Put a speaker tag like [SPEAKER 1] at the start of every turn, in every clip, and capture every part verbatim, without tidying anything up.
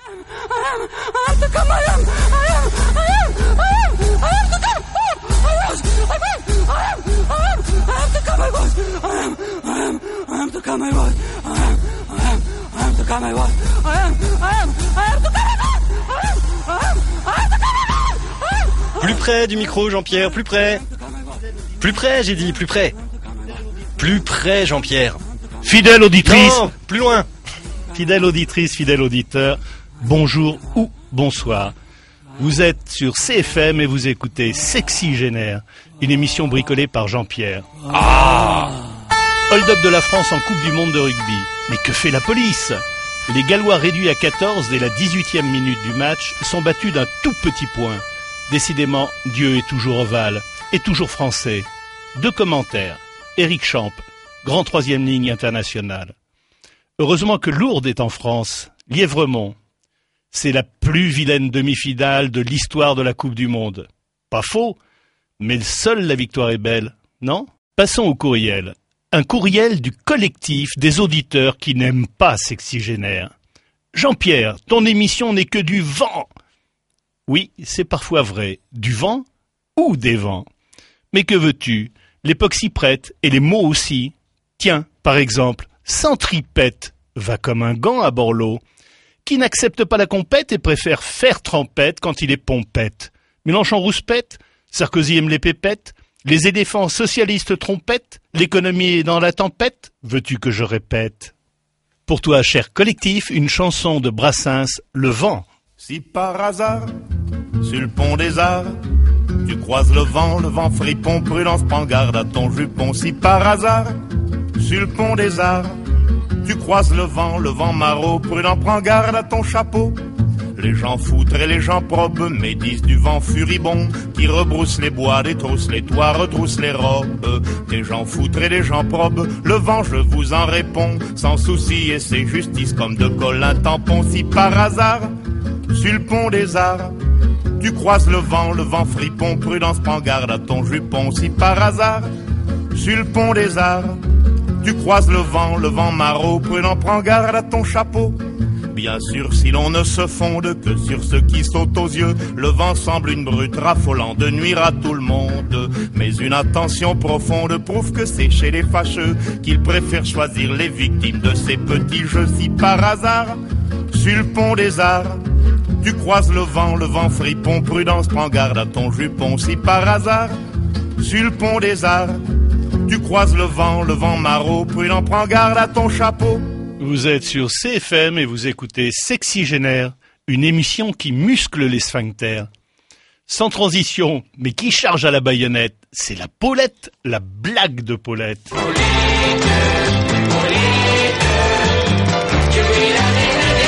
[SPEAKER 1] Plus près du micro, Jean-Pierre, plus près. Plus près, j'ai dit, plus près. Plus près, Jean-Pierre.
[SPEAKER 2] Fidèle auditrice.
[SPEAKER 1] Non, plus loin.
[SPEAKER 2] Fidèle auditrice, fidèle auditeur, bonjour ou bonsoir. Vous êtes sur C F M et vous écoutez Sexygénaire, une émission bricolée par Jean-Pierre. Ah Hold-up de la France en Coupe du Monde de rugby. Mais que fait la police ? Les Gallois réduits à quatorze dès la dix-huitième minute du match sont battus d'un tout petit point. Décidément, Dieu est toujours ovale et toujours français. Deux commentaires. Éric Champ, grand troisième ligne international. Heureusement que Lourdes est en France. Lièvremont. C'est la plus vilaine demi-finale de l'histoire de la Coupe du Monde. Pas faux, mais seule la victoire est belle, non ? Passons au courriel. Un courriel du collectif des auditeurs qui n'aiment pas Sexygénaire. Jean-Pierre, ton émission n'est que du vent. Oui, c'est parfois vrai. Du vent ou des vents. Mais que veux-tu ? L'époque s'y prête et les mots aussi. Tiens, par exemple, centripète va comme un gant à Borloo. Qui n'accepte pas la compète et préfère faire trempette quand il est pompette. Mélenchon rouspète, Sarkozy aime les pépettes, les éléphants socialistes trompettes, l'économie est dans la tempête, veux-tu que je répète ? Pour toi, cher collectif, une chanson de Brassens, Le Vent.
[SPEAKER 3] Si par hasard, sur le pont des Arts, tu croises le vent, le vent fripon, prudence, prends garde à ton jupon. Si par hasard, sur le pont des Arts, tu croises le vent, le vent maraud, prudent, prends garde à ton chapeau. Les gens foutres et les gens probes médisent du vent furibond qui rebrousse les bois, détrousse les toits, retrousse les robes. Des gens foutres et des gens probes, le vent je vous en réponds, sans souci et c'est justice comme de Colin tampon. Si par hasard, sur le pont des Arts, tu croises le vent, le vent fripon, prudence, prends garde à ton jupon. Si par hasard, sur le pont des Arts, tu croises le vent, le vent maraud, prudent, prends garde à ton chapeau. Bien sûr, si l'on ne se fonde que sur ce qui saute aux yeux, le vent semble une brute raffolant de nuire à tout le monde. Mais une attention profonde prouve que c'est chez les fâcheux qu'ils préfèrent choisir les victimes de ces petits jeux. Si par hasard, sur le pont des Arts, tu croises le vent, le vent fripon, prudence, prends garde à ton jupon. Si par hasard, sur le pont des Arts, tu croises le vent, le vent maraud, prudent, prends garde à ton chapeau.
[SPEAKER 2] Vous êtes sur C F M et vous écoutez Sexygénaire, une émission qui muscle les sphincters. Sans transition, mais qui charge à la baïonnette, c'est la Paulette, la blague de Paulette. Paulette, Paulette, tu es la reine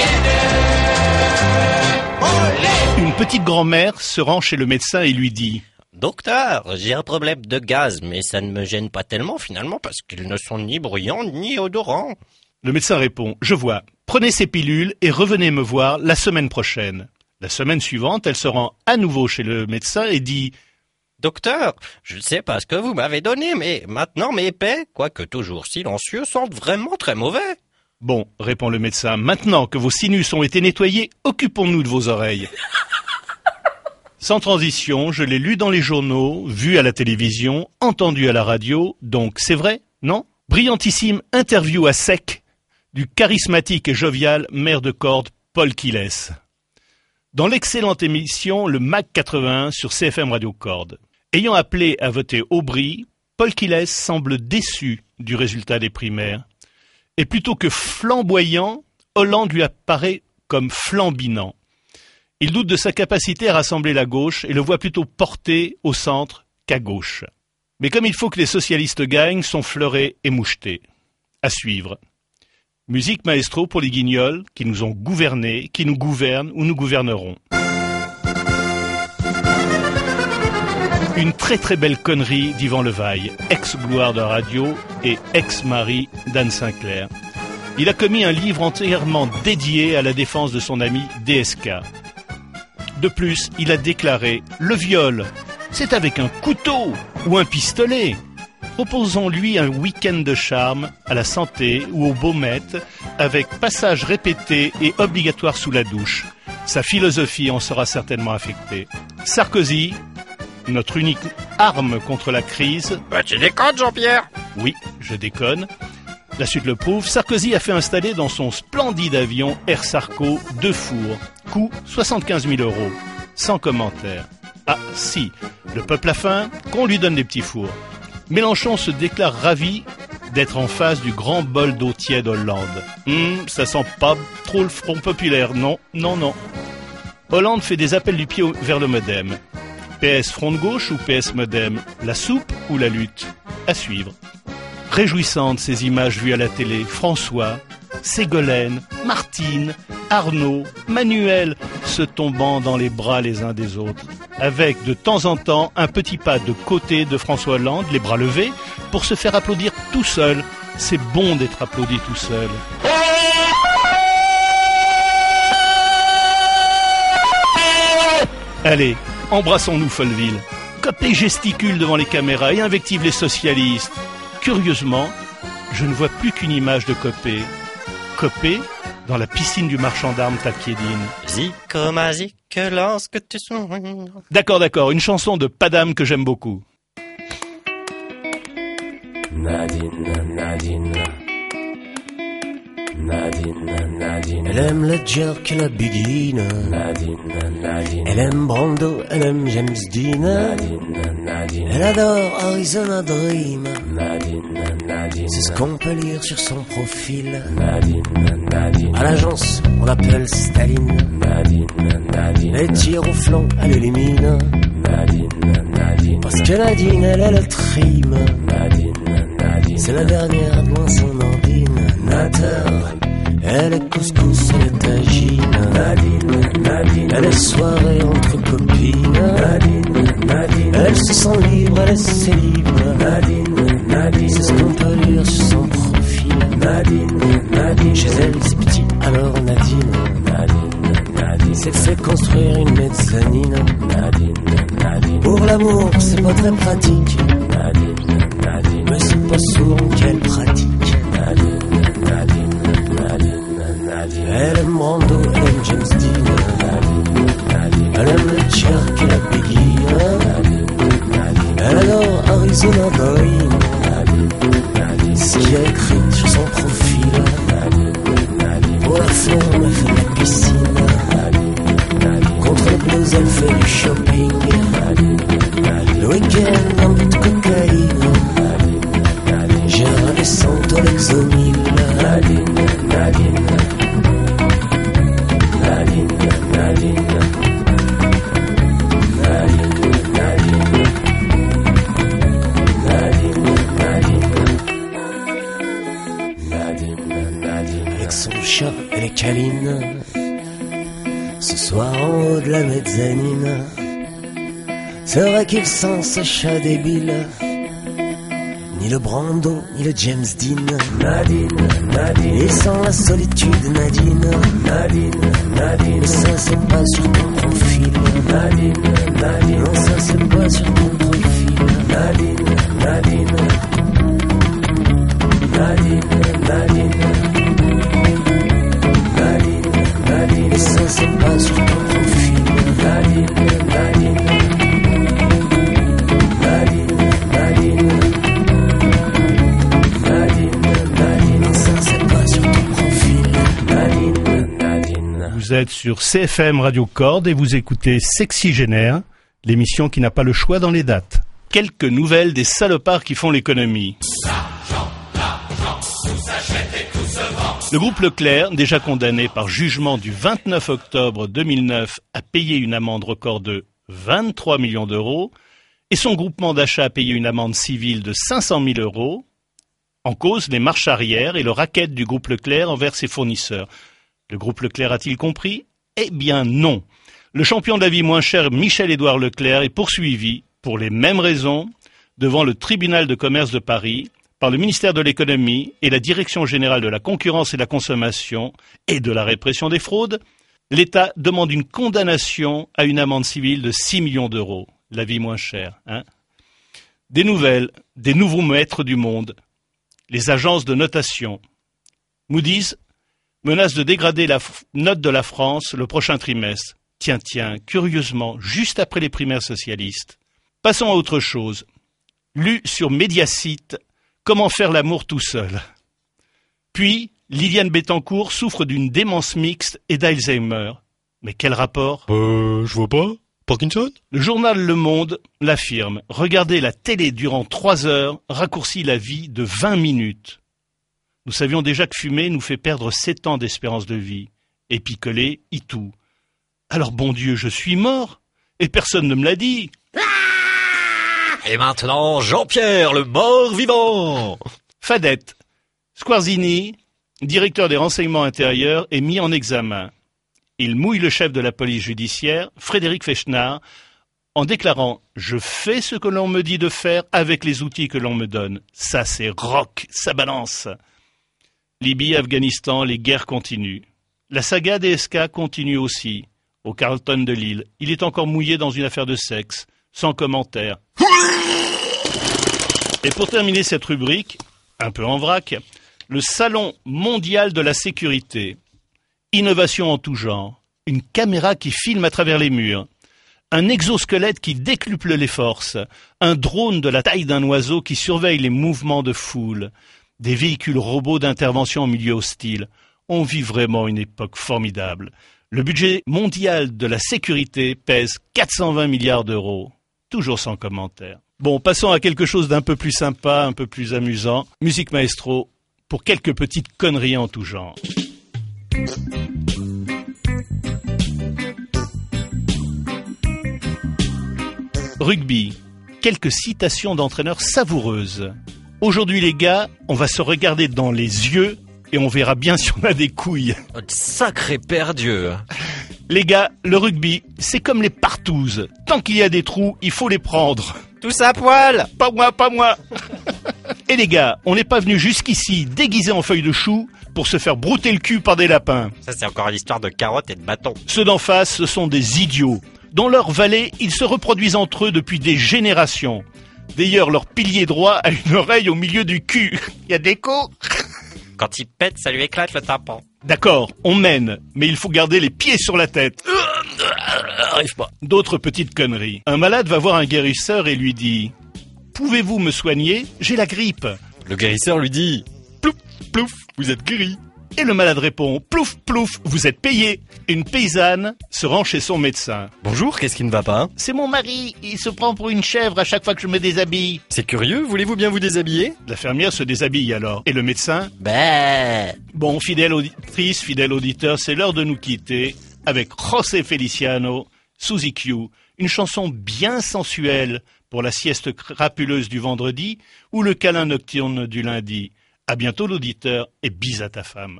[SPEAKER 2] des Paulette. Une petite grand-mère se rend chez le médecin et lui dit...
[SPEAKER 4] Docteur, j'ai un problème de gaz, mais ça ne me gêne pas tellement finalement parce qu'ils ne sont ni bruyants ni odorants.
[SPEAKER 2] Le médecin répond, je vois, prenez ces pilules et revenez me voir la semaine prochaine. La semaine suivante, elle se rend à nouveau chez le médecin et dit,
[SPEAKER 4] docteur, je ne sais pas ce que vous m'avez donné, mais maintenant mes paix, quoique toujours silencieux, sentent vraiment très mauvais.
[SPEAKER 2] Bon, répond le médecin, maintenant que vos sinus ont été nettoyés, occupons-nous de vos oreilles. Sans transition, je l'ai lu dans les journaux, vu à la télévision, entendu à la radio, donc c'est vrai, non ? Brillantissime interview à sec du charismatique et jovial maire de Cordes, Paul Quilles. Dans l'excellente émission Le Mag quatre-vingt-un sur C F M Radio Cordes. Ayant appelé à voter Aubry, Paul Quilles semble déçu du résultat des primaires. Et plutôt que flamboyant, Hollande lui apparaît comme flambinant. Il doute de sa capacité à rassembler la gauche et le voit plutôt porté au centre qu'à gauche. Mais comme il faut que les socialistes gagnent, sont fleurés et mouchetés. À suivre. Musique maestro pour les guignols qui nous ont gouvernés, qui nous gouvernent ou nous gouverneront. Une très très belle connerie d'Yvan Levaille, ex-gloire de radio et ex-mari d'Anne Sinclair. Il a commis un livre entièrement dédié à la défense de son ami D S K. De plus, il a déclaré « Le viol, c'est avec un couteau ou un pistolet ». Proposons-lui un week-end de charme à la santé ou au Baumette, avec passage répété et obligatoire sous la douche. Sa philosophie en sera certainement affectée. Sarkozy, notre unique arme contre la crise.
[SPEAKER 4] Bah, tu déconnes, Jean-Pierre.
[SPEAKER 2] Oui, je déconne. La suite le prouve. Sarkozy a fait installer dans son splendide avion Air Sarko deux fours. Coût soixante-quinze mille euros. Sans commentaire. Ah, si, le peuple a faim, qu'on lui donne des petits fours. Mélenchon se déclare ravi d'être en face du grand bol d'eau tiède Hollande. Hum, ça sent pas trop le Front populaire, non, non, non. Hollande fait des appels du pied vers le Modem. P S Front de gauche ou P S Modem? La soupe ou la lutte? À suivre. Réjouissantes ces images vues à la télé. François, Ségolène, Martine, Arnaud, Manuel se tombant dans les bras les uns des autres. Avec de temps en temps un petit pas de côté de François Hollande, les bras levés, pour se faire applaudir tout seul. C'est bon d'être applaudi tout seul. Allez, embrassons-nous Folleville. Copé gesticule devant les caméras et invective les socialistes. Curieusement, je ne vois plus qu'une image de Copé. Copé dans la piscine du marchand d'armes Tapiédine.
[SPEAKER 4] Zico ma zic, lorsque tu soignes.
[SPEAKER 2] D'accord, d'accord, une chanson de Padam que j'aime beaucoup.
[SPEAKER 5] Nadine, Nadine, Nadine, Nadine. Elle aime le jerk et la biguine. Nadine, Nadine. Elle aime Brando, elle aime James Dean. Nadine, Nadine. Elle adore Arizona Dream. Nadine, Nadine. C'est ce qu'on peut lire sur son profil. Nadine, Nadine. À l'agence, on l'appelle Staline. Nadine, Nadine. Elle tire au flanc, elle élimine. Nadine, Nadine. Parce que Nadine, elle est le trim. Nadine, Nadine. C'est la dernière devant son ordinateur. Elle est couscous, elle est tagine. Nadine, Nadine. Elle est soirée entre copines. Nadine, Nadine. Elle se sent libre, elle est célib. Nadine, Nadine. C'est ce qu'on peut lire sur son profil. Nadine, Nadine. Chez elle, c'est petit, alors Nadine. Nadine, Nadine. C'est fait construire une mezzanine. Nadine, Nadine. Pour l'amour, c'est pas très pratique. Nadine, Nadine. Mais c'est pas souvent qu'elle pratique. Nadine, Nadine, Nadine, Nadine. Elle aime Brando, elle aime James Dean. Nadine, Nadine. Elle aime le jerk et la biguine. Nadine, Nadine. Elle adore Arizona Boy. Nadine, Nadine. Ce qu'il y a écrit sur son profil. Nadine, Nadine. Pour la forme, elle fait de la piscine. Nadine, Nadine. Contre les blues, elle fait du shopping. Nadine, Nadine. Le week-end, un peu de cocaïne. Nadine, Nadine. J'ai un descente au Lexomil. Nadine, Nadine. Nadine, Nadine. Nadine, Nadine. Nadine, Nadine. Nadine, Nadine. Avec son chat, elle est câline. Ce soir en haut de la mezzanine. C'est vrai qu'il sent ce chat débile. Ni le Brando, ni le James Dean. Nadine, Nadine. Il sent la solitude, Nadine. Nadine, Nadine. Mais ça c'est pas sur ton profil. Nadine, Nadine. Non, ça c'est pas sur ton profil. Nadine, Nadine. Nadine, Nadine. Nadine, Nadine. Mais ça c'est pas sur ton profil. Nadine, Nadine. Nadine, Nadine.
[SPEAKER 2] Vous êtes sur C F M Radio Corde et vous écoutez Sexygénaire, l'émission qui n'a pas le choix dans les dates. Quelques nouvelles des salopards qui font l'économie. Le groupe Leclerc, déjà condamné par jugement du vingt-neuf octobre deux mille neuf à payer une amende record de vingt-trois millions d'euros, et son groupement d'achat a payé une amende civile de cinq cent mille euros, en cause les marches arrière et le racket du groupe Leclerc envers ses fournisseurs. Le groupe Leclerc a-t-il compris? Eh bien non. Le champion de la vie moins chère Michel-Édouard Leclerc est poursuivi, pour les mêmes raisons, devant le tribunal de commerce de Paris, par le ministère de l'économie et la Direction générale de la concurrence et de la consommation et de la répression des fraudes. L'État demande une condamnation à une amende civile de six millions d'euros. La vie moins chère, hein? Des nouvelles, des nouveaux maîtres du monde, les agences de notation. Moody's menace de dégrader la f- note de la France le prochain trimestre. Tiens, tiens, curieusement, juste après les primaires socialistes. Passons à autre chose. Lu sur Mediasite, comment faire l'amour tout seul. Puis, Liliane Bettencourt souffre d'une démence mixte et d'Alzheimer. Mais quel rapport ?
[SPEAKER 1] Euh, je vois pas. Parkinson ?
[SPEAKER 2] Le journal Le Monde l'affirme. Regarder la télé durant trois heures raccourcit la vie de vingt minutes. Nous savions déjà que fumer nous fait perdre sept ans d'espérance de vie. Et picoler, itou. Alors bon Dieu, je suis mort. Et personne ne me l'a dit.
[SPEAKER 1] Et maintenant, Jean-Pierre, le mort-vivant.
[SPEAKER 2] Fadette. Squarzini, directeur des renseignements intérieurs, est mis en examen. Il mouille le chef de la police judiciaire, Frédéric Fechnard, en déclarant « Je fais ce que l'on me dit de faire avec les outils que l'on me donne. Ça, c'est rock, ça balance. » Libye, Afghanistan, les guerres continuent. La saga D S K continue aussi. Au Carlton de Lille, il est encore mouillé dans une affaire de sexe, sans commentaire. Et pour terminer cette rubrique, un peu en vrac, le Salon mondial de la sécurité. Innovation en tout genre. Une caméra qui filme à travers les murs. Un exosquelette qui décuple les forces. Un drone de la taille d'un oiseau qui surveille les mouvements de foule. Des véhicules robots d'intervention en milieu hostile. On vit vraiment une époque formidable. Le budget mondial de la sécurité pèse quatre cent vingt milliards d'euros. Toujours sans commentaire. Bon, passons à quelque chose d'un peu plus sympa, un peu plus amusant. Musique maestro, pour quelques petites conneries en tout genre. Rugby, quelques citations d'entraîneurs savoureuses. Aujourd'hui les gars, on va se regarder dans les yeux et on verra bien si on a des couilles.
[SPEAKER 1] Sacré perdieu.
[SPEAKER 2] Les gars, le rugby, c'est comme les partouzes. Tant qu'il y a des trous, il faut les prendre.
[SPEAKER 4] Tous à poil.
[SPEAKER 2] Pas moi, pas moi. Et les gars, on n'est pas venu jusqu'ici déguisés en feuilles de chou pour se faire brouter le cul par des lapins.
[SPEAKER 4] Ça, c'est encore l'histoire de carottes et de bâtons.
[SPEAKER 2] Ceux d'en face, ce sont des idiots. Dans leur vallée, ils se reproduisent entre eux depuis des générations. D'ailleurs, leur pilier droit a une oreille au milieu du cul. Il y a d'écho.
[SPEAKER 4] Quand il pète, ça lui éclate le tympan.
[SPEAKER 2] D'accord, on mène, mais il faut garder les pieds sur la tête.
[SPEAKER 1] Arrive pas.
[SPEAKER 2] D'autres petites conneries. Un malade va voir un guérisseur et lui dit « Pouvez-vous me soigner ? J'ai la grippe. »
[SPEAKER 1] Le guérisseur lui dit « Plouf, plouf, vous êtes guéri. »
[SPEAKER 2] Et le malade répond « Plouf, plouf, vous êtes payé. » Une paysanne se rend chez son médecin.
[SPEAKER 1] Bonjour, qu'est-ce qui ne va pas ?
[SPEAKER 2] C'est mon mari, il se prend pour une chèvre à chaque fois que je me déshabille.
[SPEAKER 1] C'est curieux, voulez-vous bien vous déshabiller ?
[SPEAKER 2] La fermière se déshabille alors. Et le médecin ?
[SPEAKER 4] Bah.
[SPEAKER 2] Bon, fidèle auditrice, fidèle auditeur, c'est l'heure de nous quitter avec José Feliciano, Suzy Q, une chanson bien sensuelle pour la sieste crapuleuse du vendredi ou le câlin nocturne du lundi. À bientôt l'auditeur et bis à ta femme.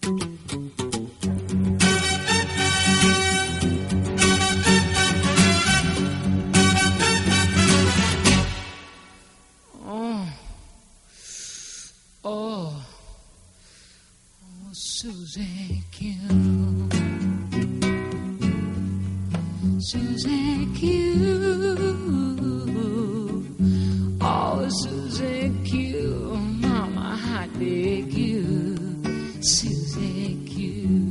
[SPEAKER 6] Oh, oh, Suzy Q, Suzy Q, oh, Suzy Q, Mama, I dig you, Suzy Q,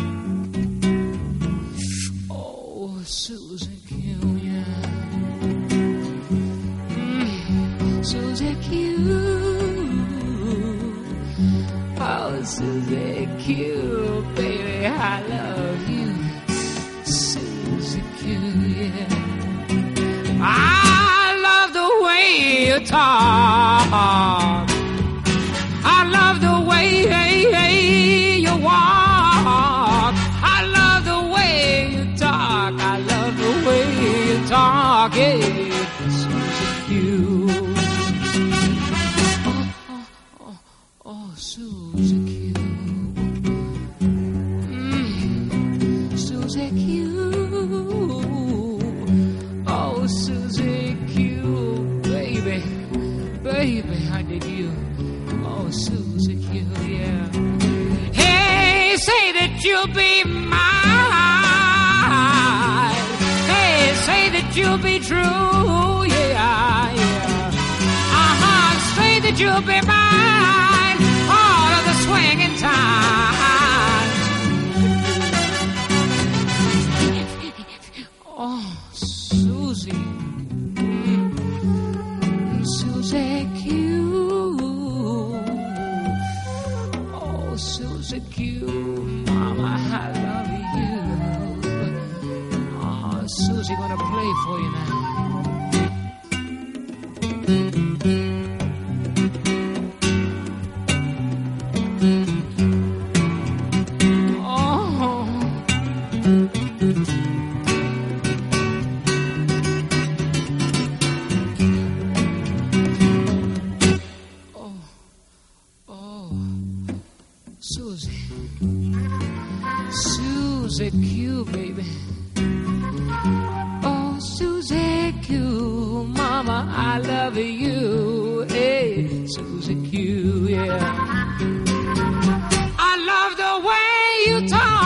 [SPEAKER 6] oh, Suzy Q, yeah, mm, Suzy Q. Oh, Suzy Q, baby, I love you, Suzy Q, yeah. I love the way you talk. I love the way hey, hey, you walk. I love the way you talk. I love the way you talk, yeah, Suzy Q. Oh, Suzy Q, mm, Suzy Q, oh, Suzy Q, baby, baby, I dig you, oh, Suzy Q, yeah. Hey, say that you'll be mine. Hey, say that you'll be true, yeah, yeah. that you'll be mine all of the swinging times. Oh, Susie, Susie Q. Oh, Susie Q. Mama, I love you. Oh, Susie, gonna play for you now. Susie Q, baby. Oh, Susie Q, mama, I love you. Hey, Susie Q, yeah. I love the way you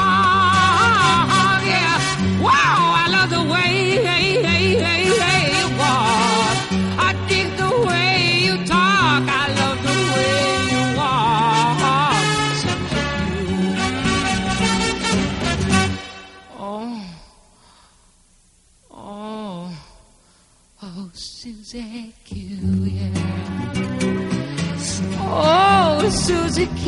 [SPEAKER 6] talk, yeah. Wow, I love the way, hey, hey, hey, hey, you walk. I dig the way you talk. I love the way you walk. Susie Q, yeah. Oh, Susie Q.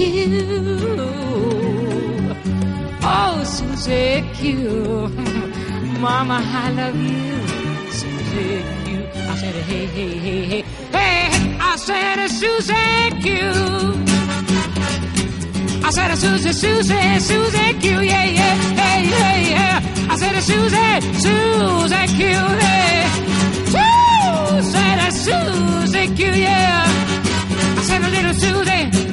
[SPEAKER 6] Oh, Susie Q. Mama, I love you. Susie Q. I said, hey, hey, hey, hey. Hey, I said, Susie Q. I said, Susie, Susie, Susie Q, yeah, yeah, hey, hey, yeah. I said, Susie, Susie Q, hey. Woo! Said a Susie Q, yeah. I said a little Susie,